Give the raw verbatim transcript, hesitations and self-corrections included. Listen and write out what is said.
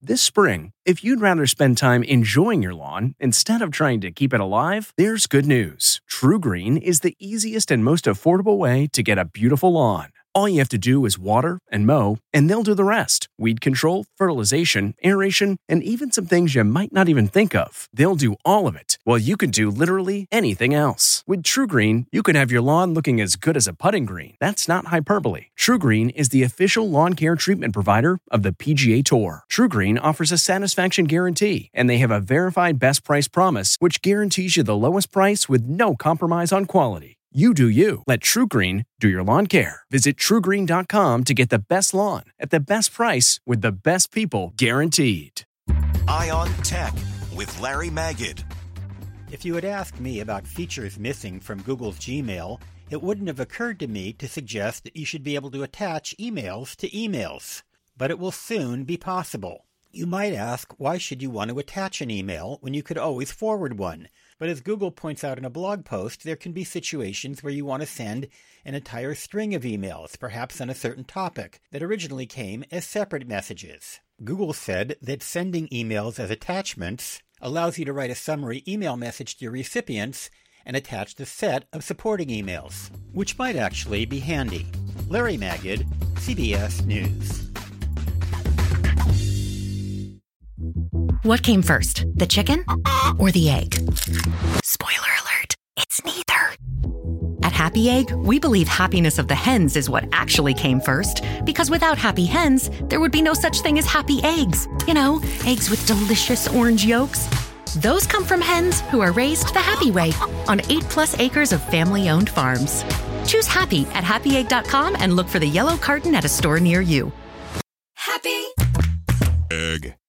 This spring, if you'd rather spend time enjoying your lawn instead of trying to keep it alive, there's good news. TruGreen is the easiest and most affordable way to get a beautiful lawn. All you have to do is water and mow, and they'll do the rest. Weed control, fertilization, aeration, and even some things you might not even think of. They'll do all of it, while you can do literally anything else. With TruGreen, you can have your lawn looking as good as a putting green. That's not hyperbole. TruGreen is the official lawn care treatment provider of the P G A Tour. TruGreen offers a satisfaction guarantee, and they have a verified best price promise, which guarantees you the lowest price with no compromise on quality. You do you. Let TruGreen do your lawn care. Visit True Green dot com to get the best lawn at the best price with the best people guaranteed. Eye on Tech with Larry Magid. If you had asked me about features missing from Google's Gmail, it wouldn't have occurred to me to suggest that you should be able to attach emails to emails. But it will soon be possible. You might ask, why should you want to attach an email when you could always forward one? But as Google points out in a blog post, there can be situations where you want to send an entire string of emails, perhaps on a certain topic, that originally came as separate messages. Google said that sending emails as attachments allows you to write a summary email message to your recipients and attach the set of supporting emails, which might actually be handy. Larry Magid, C B S News. What came first, the chicken or the egg? Spoiler alert, it's neither. At Happy Egg, we believe happiness of the hens is what actually came first, because without happy hens, there would be no such thing as happy eggs. You know, eggs with delicious orange yolks. Those come from hens who are raised the happy way on eight plus acres of family-owned farms. Choose happy at happy egg dot com and look for the yellow carton at a store near you. Happy Egg.